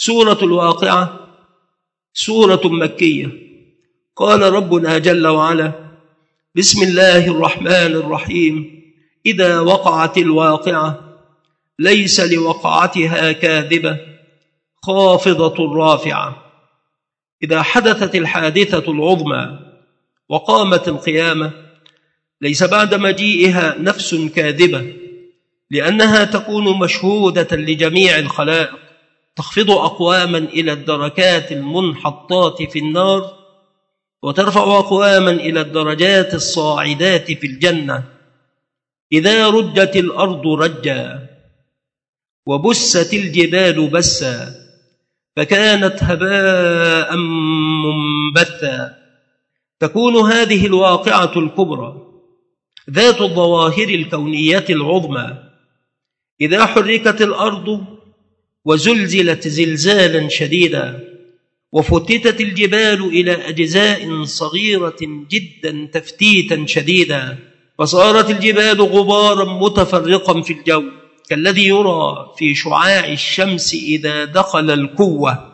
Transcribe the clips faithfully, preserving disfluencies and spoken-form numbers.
سورة الواقعة سورة مكية. قال ربنا جل وعلا: بسم الله الرحمن الرحيم. إذا وقعت الواقعة ليس لوقعتها كاذبة خافضة رافعة. إذا حدثت الحادثة العظمى وقامت القيامة ليس بعد مجيئها نفس كاذبة، لأنها تكون مشهودة لجميع الخلائق، تخفض أقواما إلى الدركات المنحطات في النار، وترفع أقواما إلى الدرجات الصاعدات في الجنة. إذا رجت الأرض رجا وبست الجبال بسا فكانت هباء منبثا. تكون هذه الواقعة الكبرى ذات الظواهر الكونية العظمى إذا حركت الأرض وزلزلت زلزالا شديدا، وفتتت الجبال إلى أجزاء صغيرة جدا تفتيتا شديدا، فصارت الجبال غبارا متفرقا في الجو كالذي يرى في شعاع الشمس إذا دخل الكوة.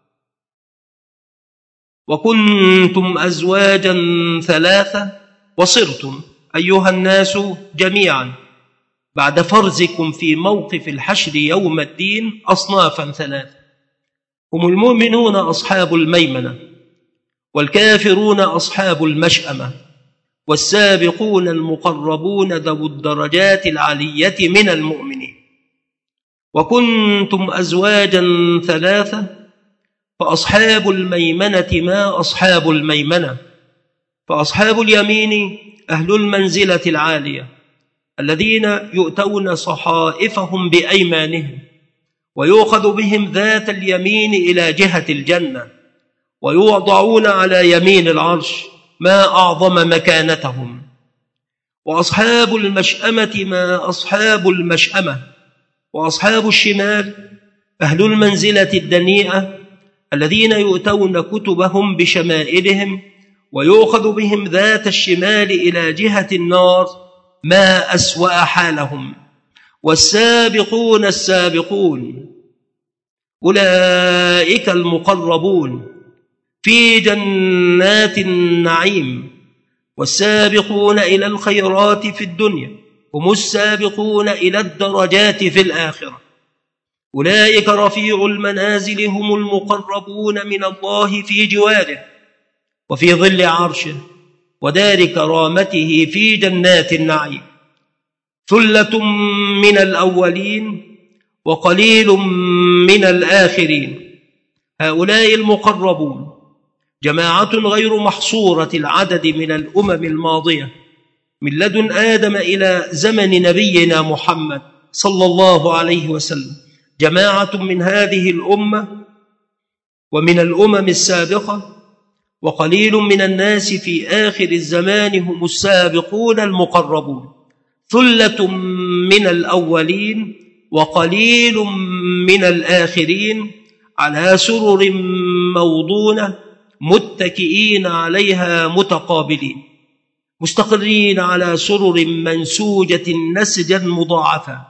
وكنتم أزواجا ثلاثة وصرتم أيها الناس جميعا بعد فرزكم في موقف الحشر يوم الدين أصنافا ثلاثة: هم المؤمنون أصحاب الميمنة، والكافرون أصحاب المشأمة، والسابقون المقربون ذو الدرجات العلية من المؤمنين. وكنتم أزواجا ثلاثة فأصحاب الميمنة ما أصحاب الميمنة، فأصحاب اليمين أهل المنزلة العالية الذين يؤتون صحائفهم بأيمانهم، ويؤخذ بهم ذات اليمين إلى جهة الجنة، ويوضعون على يمين العرش ما أعظم مكانتهم. وأصحاب المشأمة ما أصحاب المشأمة، وأصحاب الشمال أهل المنزلة الدنيئة الذين يؤتون كتبهم بشمائلهم، ويؤخذ بهم ذات الشمال إلى جهة النار ما أسوأ حالهم. والسابقون السابقون أولئك المقربون في جنات النعيم، والسابقون إلى الخيرات في الدنيا هم السابقون إلى الدرجات في الآخرة. أولئك رفيع المنازل هم المقربون من الله في جواره وفي ظل عرشه ودار كرامته في جنات النعيم. ثلة من الأولين وقليل من الآخرين. هؤلاء المقربون جماعة غير محصورة العدد من الأمم الماضية من لدن آدم إلى زمن نبينا محمد صلى الله عليه وسلم، جماعة من هذه الأمة ومن الأمم السابقة، وقليل من الناس في آخر الزمان هم السابقون المقربون. ثلة من الأولين وقليل من الآخرين على سرر موضونة متكئين عليها متقابلين، مستقرين على سرر منسوجة نسجا مضاعفة،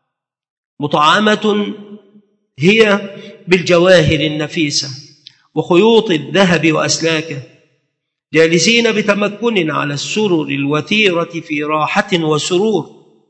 مطعمة هي بالجواهر النفيسة وخيوط الذهب وأسلاكه، جالسين بتمكن على السرر الوثيرة في راحة وسرور،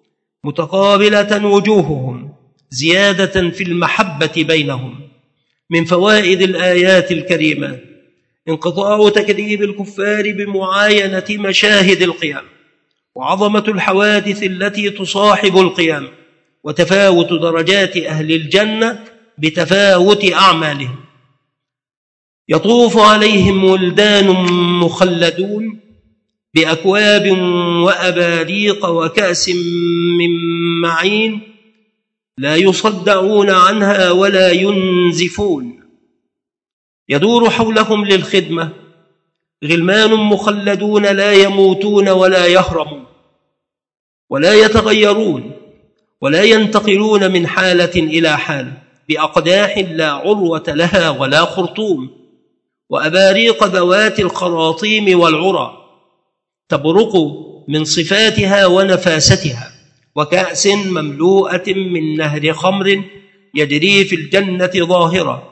متقابلة وجوههم زيادة في المحبة بينهم. من فوائد الآيات الكريمة انقطاع تكذيب الكفار بمعاينة مشاهد القيامة، وعظمة الحوادث التي تصاحب القيامة، وتفاوت درجات أهل الجنة بتفاوت أعمالهم. يطوف عليهم ولدان مخلدون بأكواب وأباريق وكأس من معين لا يصدعون عنها ولا ينزفون. يدور حولهم للخدمة غلمان مخلدون لا يموتون ولا يهرمون ولا يتغيرون ولا ينتقلون من حالة إلى حالة، بأقداح لا عروة لها ولا خرطوم، وأباريق ذوات الخراطيم والعرى تبرق من صفاتها ونفاستها، وكأس مملوءة من نهر خمر يجري في الجنة ظاهرة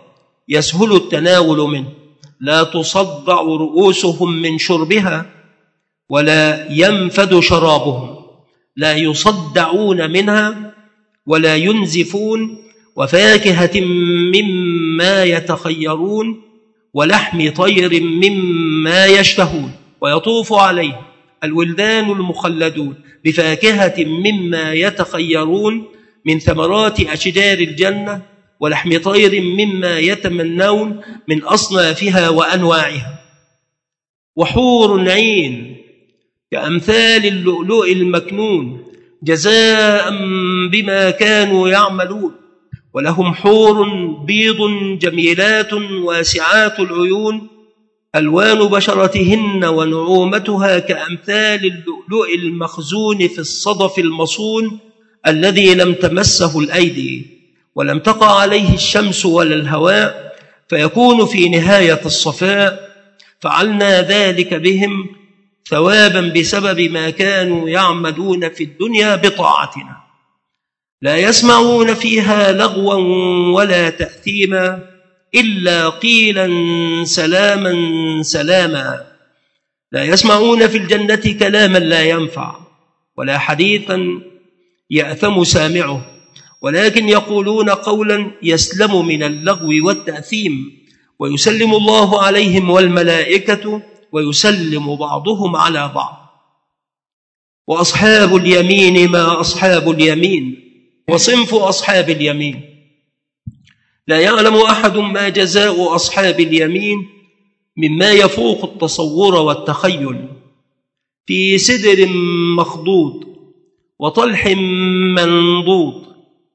يسهل التناول منه، لا تصدع رؤوسهم من شربها ولا ينفد شرابهم، لا يصدعون منها ولا ينزفون، وفاكهة مما يتخيرون، ولحم طير مما يشتهون، ويطوف عليه الولدان المخلدون بفاكهة مما يتخيرون من ثمرات أشجار الجنة، ولحم طير مما يتمنون من أصنافها وأنواعها، وحور عين كأمثال اللؤلؤ المكنون جزاء بما كانوا يعملون، ولهم حور بيض جميلات واسعات العيون ألوان بشرتهن ونعومتها كأمثال اللؤلؤ المخزون في الصدف المصون الذي لم تمسه الأيدي ولم تقع عليه الشمس ولا الهواء، فيكون في نهاية الصفاء. فعلنا ذلك بهم ثوابا بسبب ما كانوا يعملون في الدنيا بطاعتنا. لا يسمعون فيها لغوا ولا تأثيما إلا قيلا سلاما سلاما. لا يسمعون في الجنة كلاما لا ينفع ولا حديثا يأثم سامعه، ولكن يقولون قولا يسلم من اللغو والتأثيم، ويسلم الله عليهم والملائكة، ويسلم بعضهم على بعض. وأصحاب اليمين ما أصحاب اليمين. وصنف أصحاب اليمين لا يعلم أحد ما جزاء أصحاب اليمين مما يفوق التصور والتخيل، في سدر مخضود وطلح منضود.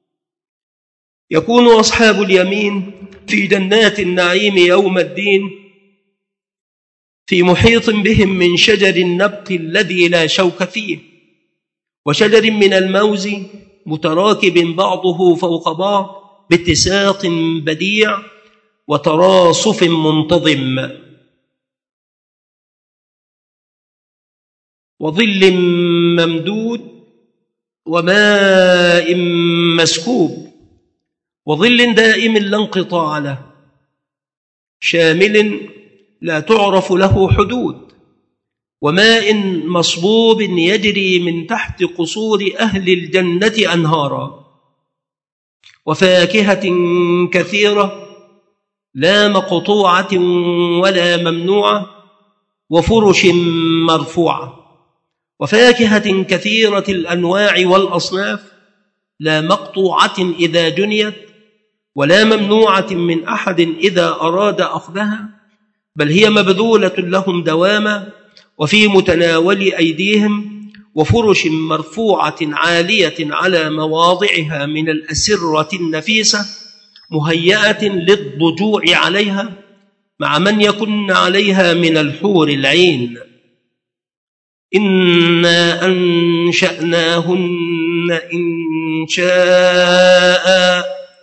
يكون أصحاب اليمين في جنات النعيم يوم الدين، في محيط بهم من شجر النبق الذي لا شوك فيه، وشجر من الموز متراكب بعضه فوق بعض باتساق بديع وتراصف منتظم، وظل ممدود وماء مسكوب، وظل دائم لا انقطاع له، شامل لا تعرف له حدود، وماء مصبوب يجري من تحت قصور أهل الجنة أنهارا، وفاكهة كثيرة لا مقطوعة ولا ممنوعة، وفرش مرفوعة، وفاكهة كثيرة الأنواع والأصناف لا مقطوعة إذا جنيت ولا ممنوعة من أحد إذا أراد أخذها، بل هي مبذولة لهم دواما وفي متناول أيديهم، وفرش مرفوعة عالية على مواضعها من الأسرة النفيسة مهيئة للضجوع عليها مع من يكن عليها من الحور العين. إنا أنشأناهن إنشاء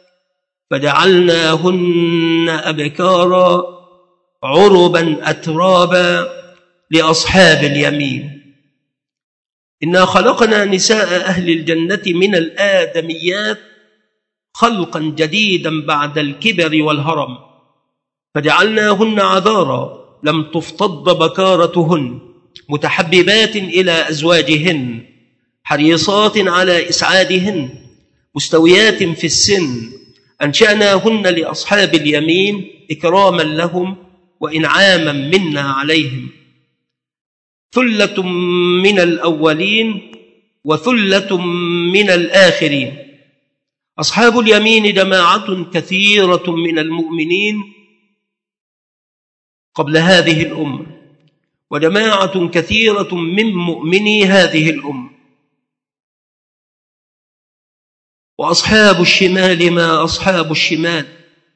فجعلناهن أبكارا عربا أترابا لأصحاب اليمين. إنا خلقنا نساء أهل الجنة من الآدميات خلقا جديدا بعد الكبر والهرم، فجعلناهن عذارا لم تفتض بكارتهن، متحببات إلى أزواجهن، حريصات على إسعادهن، مستويات في السن. أنشأناهن لأصحاب اليمين إكراما لهم وإنعاما منا عليهم. ثلة من الأولين وثلة من الآخرين. أصحاب اليمين جماعة كثيرة من المؤمنين قبل هذه الأمة، وجماعة كثيرة من مؤمني هذه الأمة. وأصحاب الشمال ما أصحاب الشمال.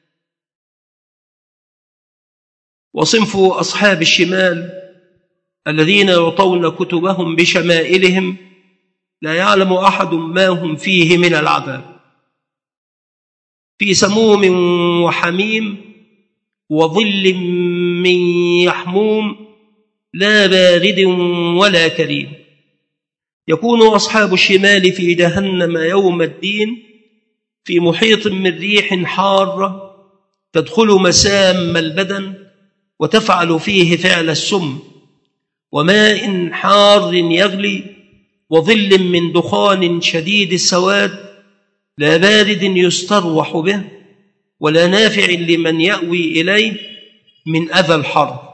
وصنف أصحاب الشمال الذين يعطون كتبهم بشمائلهم لا يعلم أحد ما هم فيه من العذاب، في سموم وحميم وظل من يحموم لا بارد ولا كريم. يكون أصحاب الشمال في جهنم يوم الدين في محيط من ريح حارة تدخل مسام البدن وتفعل فيه فعل السم، وماء حار يغلي، وظل من دخان شديد السواد، لا بارد يستروح به ولا نافع لمن يأوي إليه من أذى الحر.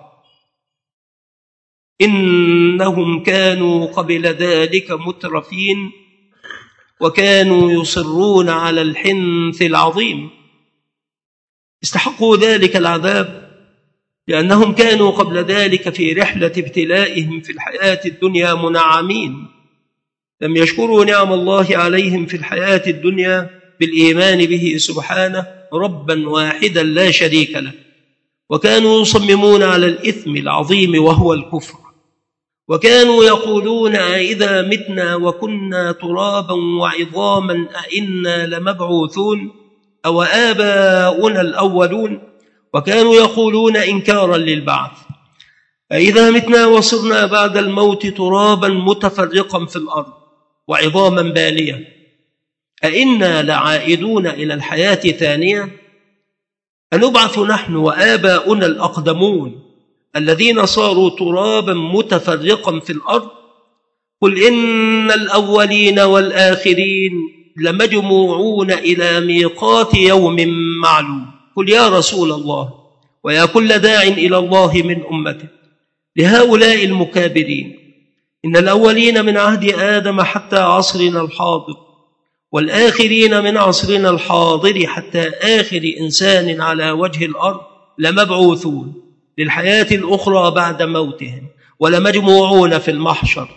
إنهم كانوا قبل ذلك مترفين، وكانوا يصرون على الحنث العظيم. استحقوا ذلك العذاب لأنهم كانوا قبل ذلك في رحلة ابتلائهم في الحياة الدنيا منعمين، لم يشكروا نعم الله عليهم في الحياة الدنيا بالإيمان به سبحانه ربا واحدا لا شريك له، وكانوا يصممون على الإثم العظيم وهو الكفر، وكانوا يقولون أإذا متنا وكنا ترابا وعظاما أإنا لمبعوثون أو آباؤنا الأولون، وكانوا يقولون إنكارا للبعث أإذا متنا وصرنا بعد الموت ترابا متفرقا في الأرض وعظاما بالية أإنا لعائدون إلى الحياة ثانية، أنبعث نحن وآباؤنا الأقدمون الذين صاروا ترابا متفرقا في الأرض. قل إن الأولين والآخرين لمجموعون إلى ميقات يوم معلوم. قل يا رسول الله ويا كل داع إلى الله من أمته لهؤلاء المكابرين إن الأولين من عهد آدم حتى عصرنا الحاضر، والآخرين من عصرنا الحاضر حتى آخر إنسان على وجه الأرض لمبعوثون للحياة الأخرى بعد موتهم، ولمجموعون في المحشر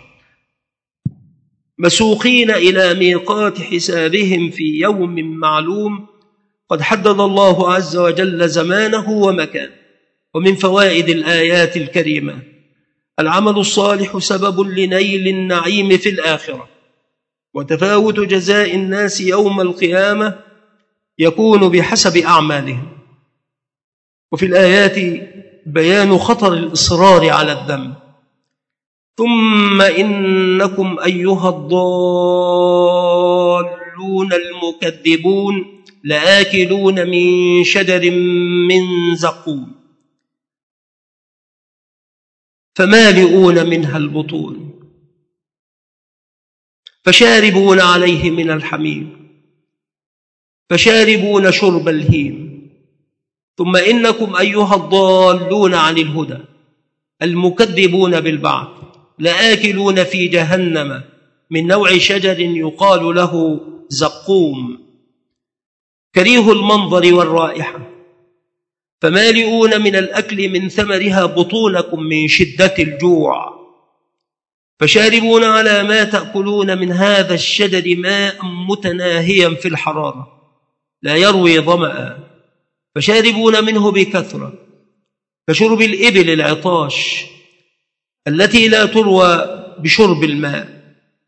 مسوقين إلى ميقات حسابهم في يوم معلوم قد حدد الله عز وجل زمانه ومكانه. ومن فوائد الآيات الكريمة: العمل الصالح سبب لنيل النعيم في الآخرة، وتفاوت جزاء الناس يوم القيامة يكون بحسب أعمالهم. وفي الآيات بيان خطر الإصرار على الذنب. ثم إنكم أيها الضالون المكذبون لآكلون من شجر من زقوم فمالئون منها البطون فشاربون عليه من الحميم فشاربون شرب الهيم. ثم إنكم أيها الضالون عن الهدى المكذبون بالبعث لآكلون في جهنم من نوع شجر يقال له زقوم كريه المنظر والرائحة، فمالئون من الأكل من ثمرها بطونكم من شدة الجوع، فشاربون على ما تأكلون من هذا الشجر ماء متناهيا في الحرارة لا يروي ظمأ، فشاربون منه بكثرة كشرب الإبل العطاش التي لا تروى بشرب الماء.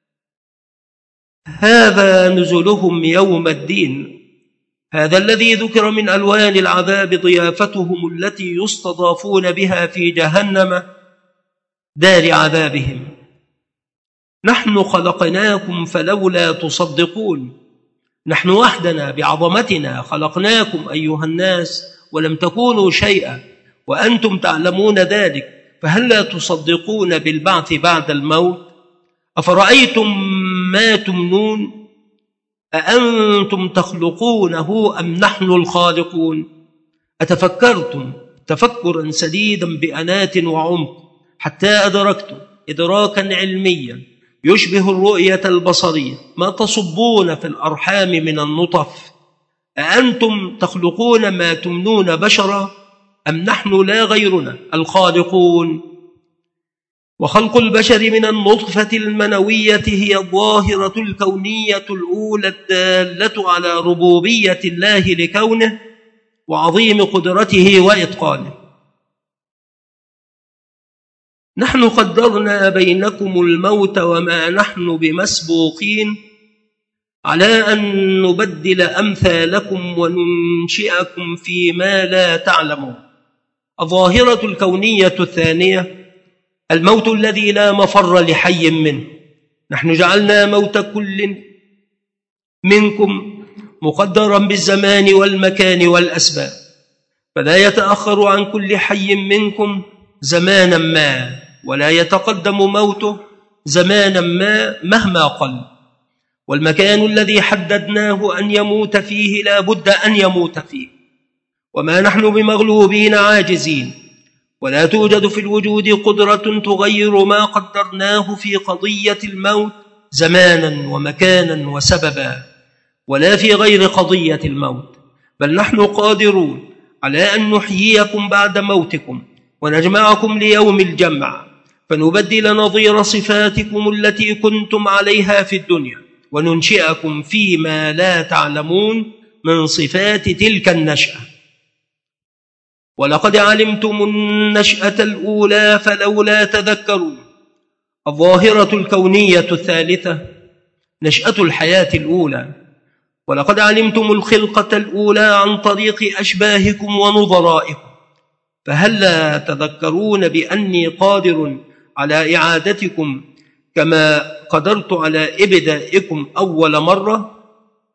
هذا نزلهم يوم الدين. هذا الذي ذكر من ألوان العذاب ضيافتهم التي يستضافون بها في جهنم دار عذابهم. نحن خلقناكم فلولا تصدقون. نحن وحدنا بعظمتنا خلقناكم أيها الناس ولم تكونوا شيئا وأنتم تعلمون ذلك، فهل لا تصدقون بالبعث بعد الموت؟ أفرأيتم ما تمنون أأنتم تخلقونه أم نحن الخالقون؟ أتفكرتم تفكرا سديدا بأنات وعمق حتى أدركتم إدراكا علميا يشبه الرؤية البصرية ما تصبون في الأرحام من النطف؟ أأنتم تخلقون ما تمنون بشرا أم نحن لا غيرنا الخالقون؟ وخلق البشر من النطفة المنوية هي الظاهرة الكونية الأولى الدالة على ربوبية الله لكونه وعظيم قدرته وإتقانه. نحن قدرنا بينكم الموت وما نحن بمسبوقين على أن نبدل أمثالكم وننشئكم فيما لا تعلمون. الظاهرة الكونية الثانية الموت الذي لا مفر لحي منه. نحن جعلنا موت كل منكم مقدرا بالزمان والمكان والأسباب، فلا يتأخر عن كل حي منكم زمانا ما، ولا يتقدم موته زمانا ما مهما قل. والمكان الذي حددناه أن يموت فيه لا بد أن يموت فيه، وما نحن بمغلوبين عاجزين، ولا توجد في الوجود قدرة تغير ما قدرناه في قضية الموت زمانا ومكانا وسببا، ولا في غير قضية الموت، بل نحن قادرون على أن نحييكم بعد موتكم ونجمعكم ليوم الجمع، فنبدل نظير صفاتكم التي كنتم عليها في الدنيا، وننشئكم فيما لا تعلمون من صفات تلك النشأة. ولقد علمتم النشأة الأولى فلولا تذكرون. الظاهرة الكونية الثالثة نشأة الحياة الأولى. ولقد علمتم الخلقة الأولى عن طريق أشباهكم ونظرائكم، فهلا تذكرون بأني قادر على إعادتكم كما قدرت على إبدائكم أول مرة؟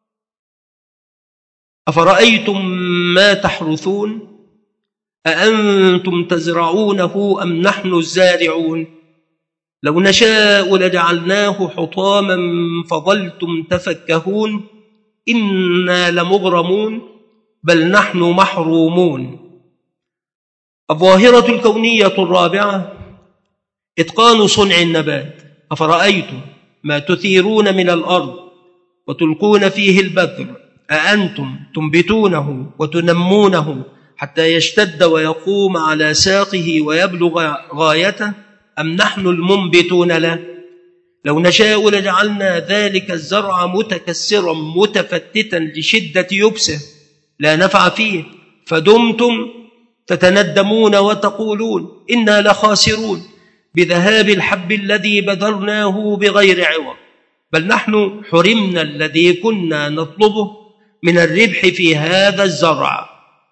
أفرأيتم ما تحرثون أأنتم تزرعونه أم نحن الزارعون؟ لو نشاء لجعلناه حطاما فظلتم تفكهون إنا لمغرمون بل نحن محرومون. الظاهرة الكونية الرابعة إتقان صنع النبات. أفرأيتم ما تثيرون من الأرض وتلقون فيه البذر أأنتم تنبتونه وتنمونه حتى يشتد ويقوم على ساقه ويبلغ غايته أم نحن المنبتون له؟ لو نشاء لجعلنا ذلك الزرع متكسرا متفتتا لشدة يبسه لا نفع فيه، فدمتم تتندمون وتقولون إنا لخاسرون بذهاب الحب الذي بذرناه بغير عوض، بل نحن حرمنا الذي كنا نطلبه من الربح في هذا الزرع.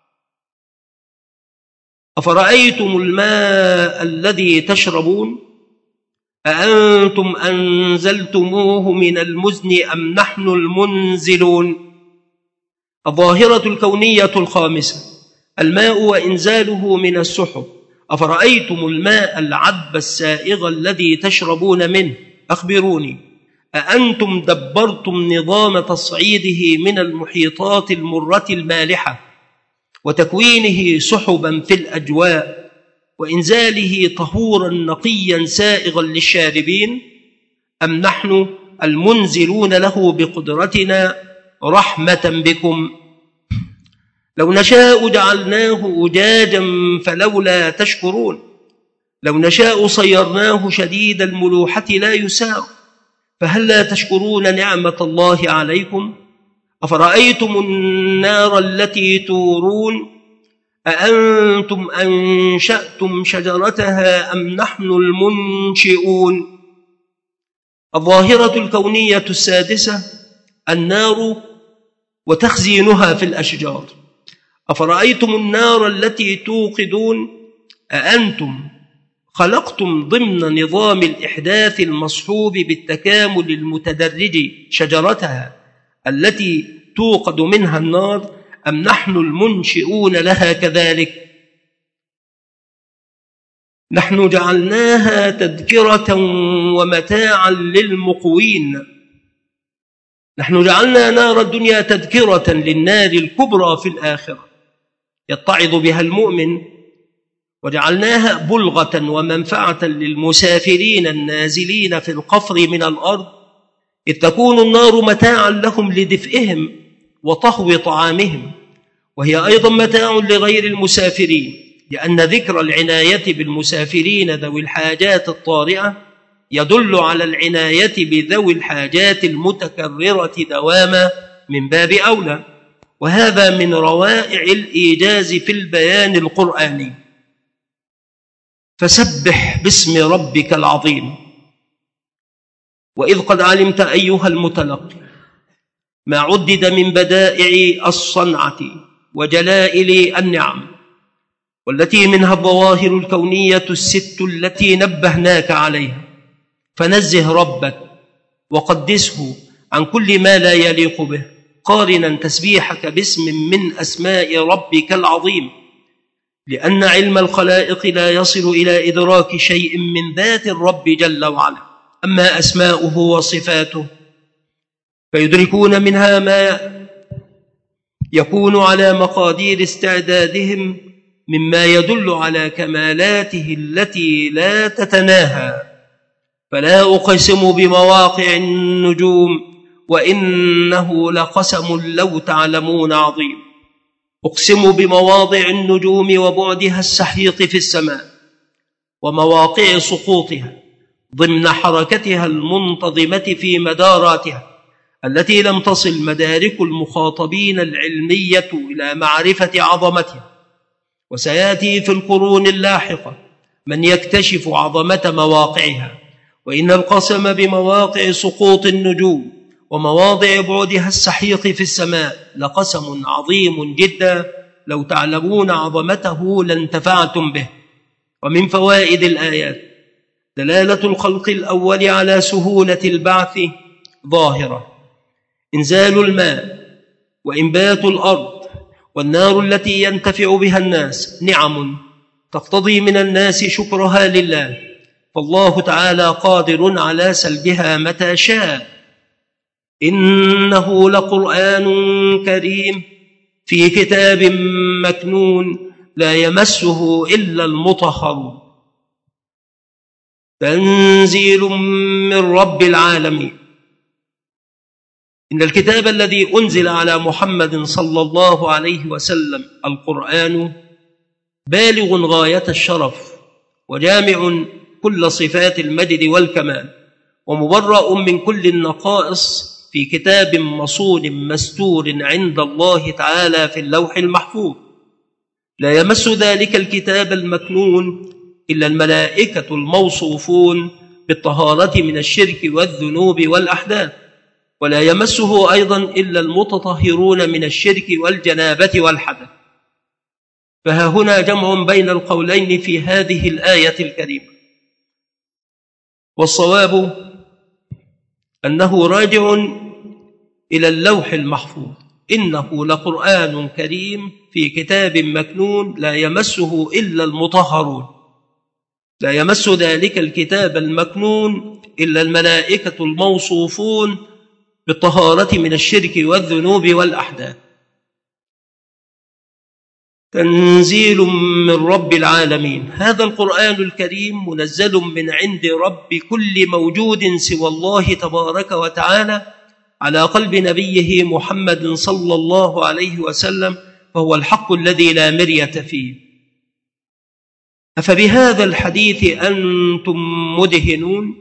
أفرأيتم الماء الذي تشربون أأنتم أنزلتموه من المزن أم نحن المنزلون؟ الظاهرة الكونية الخامسة الماء وإنزاله من السحب. أفرأيتم الماء العذب السائغ الذي تشربون منه أخبروني أأنتم دبرتم نظام تصعيده من المحيطات المرة المالحة وتكوينه سحبا في الأجواء وإنزاله طهورا نقيا سائغا للشاربين، أم نحن المنزلون له بقدرتنا رحمة بكم؟ لو نشاء جعلناه أجاجا فلولا تشكرون. لو نشاء صيرناه شديد الملوحة لا يساغ، فهلا تشكرون نعمة الله عليكم؟ أفرأيتم النار التي تورون أأنتم أنشأتم شجرتها أم نحن المنشئون؟ الظاهرة الكونية السادسة النار وتخزينها في الأشجار. أفرأيتم النار التي توقدون أأنتم خلقتم ضمن نظام الإحداث المصحوب بالتكامل المتدرج شجرتها التي توقد منها النار أم نحن المنشئون لها كذلك؟ نحن جعلناها تذكرة ومتاعا للمقوين. نحن جعلنا نار الدنيا تذكرة للنار الكبرى في الآخرة يتعظ بها المؤمن، وجعلناها بلغة ومنفعة للمسافرين النازلين في القفر من الأرض، إذ تكون النار متاعا لهم لدفئهم وطهو طعامهم، وهي أيضا متاع لغير المسافرين، لأن ذكر العناية بالمسافرين ذوي الحاجات الطارئة يدل على العناية بذوي الحاجات المتكررة دواما من باب أولى، وهذا من روائع الإيجاز في البيان القرآني. فسبح باسم ربك العظيم. وإذ قد علمت أيها المتلقي ما عدد من بدائع الصنعة وجلائل النعم، والتي منها الظواهر الكونية الست التي نبهناك عليها، فنزه ربك وقدسه عن كل ما لا يليق به، قارنا تسبيحك باسم من أسماء ربك العظيم لأن علم الخلائق لا يصل إلى إدراك شيء من ذات الرب جل وعلا. أما أسماؤه وصفاته فيدركون منها ما يكون على مقادير استعدادهم مما يدل على كمالاته التي لا تتناهى. فلا أقسم بمواقع النجوم وإنه لقسم لو تعلمون عظيم. أقسم بمواضع النجوم وبعدها السحيق في السماء ومواقع سقوطها ضمن حركتها المنتظمة في مداراتها التي لم تصل مدارك المخاطبين العلمية إلى معرفة عظمتها. وسيأتي في القرون اللاحقة من يكتشف عظمة مواقعها. وإن القسم بمواقع سقوط النجوم ومواضع بعدها السحيق في السماء لقسم عظيم جدا لو تعلمون عظمته لانتفعتم به. ومن فوائد الآيات دلالة الخلق الأول على سهولة البعث ظاهرة. إنزال الماء وإنبات الأرض والنار التي ينتفع بها الناس نعم تقتضي من الناس شكرها لله، فالله تعالى قادر على سلبها متى شاء. إنه لقرآن كريم في كتاب مكنون لا يمسه إلا المطهرون، تنزيل من رب العالمين. إن الكتاب الذي أنزل على محمد صلى الله عليه وسلم القرآن بالغ غاية الشرف وجامع كل صفات المجد والكمال ومبرأ من كل النقائص في كتاب مصون مستور عند الله تعالى في اللوح المحفوظ. لا يمس ذلك الكتاب المكنون إلا الملائكة الموصوفون بالطهارة من الشرك والذنوب والأحداث، ولا يمسه أيضا إلا المتطهرون من الشرك والجنابة والحدث. فها هنا جمع بين القولين في هذه الآية الكريمة، والصواب أنه راجع إلى اللوح المحفوظ. إنه لقرآن كريم في كتاب مكنون لا يمسه إلا المطهرون. لا يمس ذلك الكتاب المكنون إلا الملائكة الموصوفون بالطهارة من الشرك والذنوب والأحداث. تنزيل من رب العالمين. هذا القرآن الكريم منزل من عند رب كل موجود سوى الله تبارك وتعالى على قلب نبيه محمد صلى الله عليه وسلم، فهو الحق الذي لا مرية فيه. أفبهذا الحديث أنتم مدهنون؟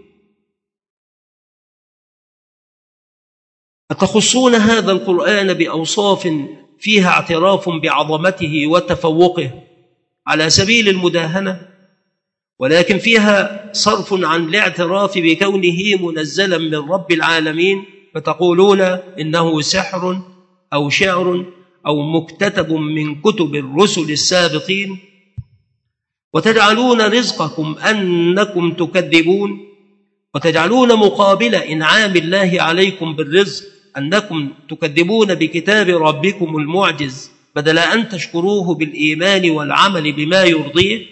أتخصون هذا القرآن بأوصاف فيها اعتراف بعظمته وتفوقه على سبيل المداهنة، ولكن فيها صرف عن الاعتراف بكونه منزلا من رب العالمين، فتقولون إنه سحر أو شعر أو مكتتب من كتب الرسل السابقين، وتجعلون رزقكم أنكم تكذبون، وتجعلون مقابل إنعام الله عليكم بالرزق أنكم تكذبون بكتاب ربكم المعجز بدل أن تشكروه بالإيمان والعمل بما يرضيه.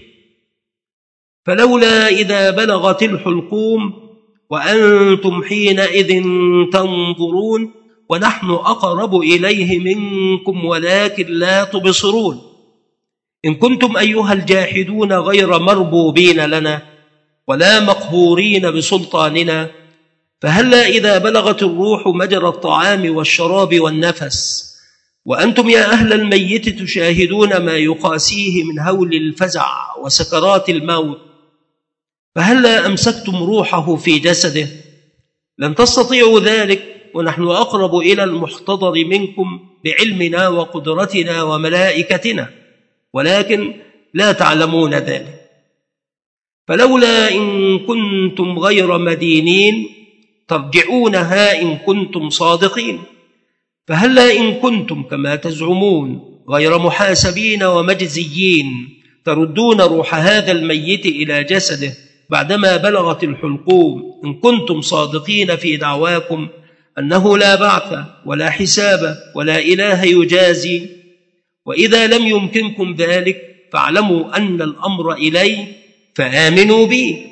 فلولا إذا بلغت الحلقوم وأنتم حينئذ تنظرون ونحن أقرب إليه منكم ولكن لا تبصرون. إن كنتم أيها الجاحدون غير مربوبين لنا ولا مقهورين بسلطاننا، فهلا إذا بلغت الروح مجرى الطعام والشراب والنفس وأنتم يا أهل الميت تشاهدون ما يقاسيه من هول الفزع وسكرات الموت، فهلا أمسكتم روحه في جسده؟ لن تستطيعوا ذلك ونحن أقرب إلى المحتضر منكم بعلمنا وقدرتنا وملائكتنا، ولكن لا تعلمون ذلك. فلولا إن كنتم غير مدينين ترجعونها إن كنتم صادقين. فهلا إن كنتم كما تزعمون غير محاسبين ومجزيين تردون روح هذا الميت إلى جسده بعدما بلغت الحلقوم، إن كنتم صادقين في دعواكم أنه لا بعث ولا حساب ولا إله يجازي. وإذا لم يمكنكم ذلك فاعلموا أن الأمر إلي فآمنوا بي.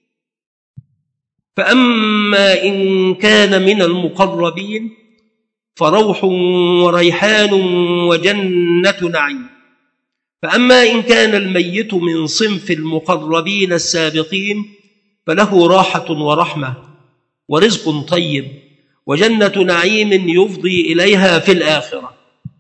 فأما إن كان من المقربين فروح وريحان وجنة نعيم. فأما إن كان الميت من صنف المقربين السابقين فله راحة ورحمة ورزق طيب وجنة نعيم يفضي إليها في الآخرة.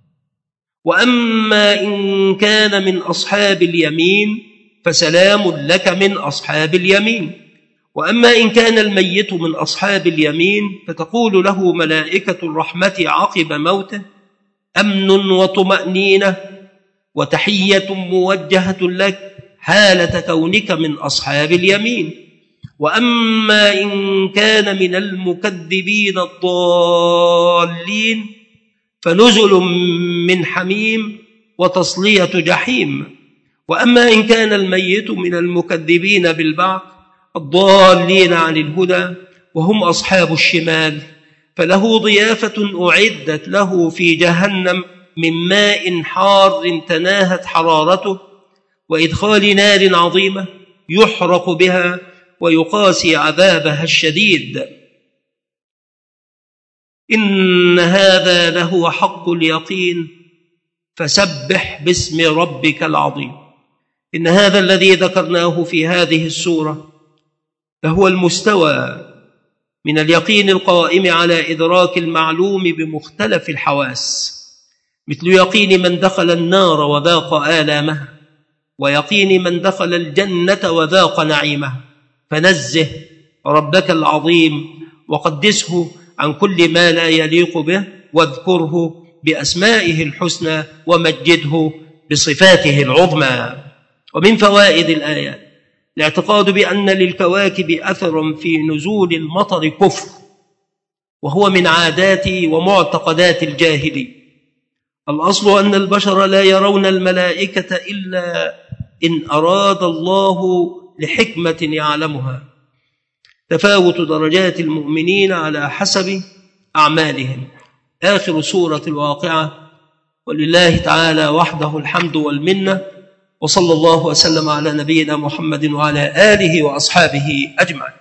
وأما إن كان من أصحاب اليمين فسلام لك من أصحاب اليمين. وأما إن كان الميت من أصحاب اليمين فتقول له ملائكة الرحمة عقب موته أمن وطمأنينة وتحية موجهة لك حالة كونك من أصحاب اليمين. وأما إن كان من المكذبين الضالين فنزل من حميم وتصلية جحيم. وأما إن كان الميت من المكذبين بالبعث الضالين عن الهدى وهم أصحاب الشمال فله ضيافة أعدت له في جهنم من ماء حار تناهت حرارته وإدخال نار عظيمة يحرق بها ويقاسي عذابها الشديد. إن هذا لهو حق اليقين فسبح باسم ربك العظيم. إن هذا الذي ذكرناه في هذه السورة فهو المستوى من اليقين القائم على إدراك المعلوم بمختلف الحواس، مثل يقين من دخل النار وذاق آلامها ويقين من دخل الجنة وذاق نعيمها. فنزه ربك العظيم وقدسه عن كل ما لا يليق به واذكره بأسمائه الحسنى ومجده بصفاته العظمى. ومن فوائد الآيات الاعتقاد بأن للكواكب أثر في نزول المطر كفر، وهو من عادات ومعتقدات الجاهلي. الأصل أن البشر لا يرون الملائكة إلا إن أراد الله لحكمة يعلمها. تفاوت درجات المؤمنين على حسب أعمالهم. آخر سورة الواقعة، ولله تعالى وحده الحمد والمنة، وصلى الله وسلم على نبينا محمد وعلى آله وأصحابه أجمعين.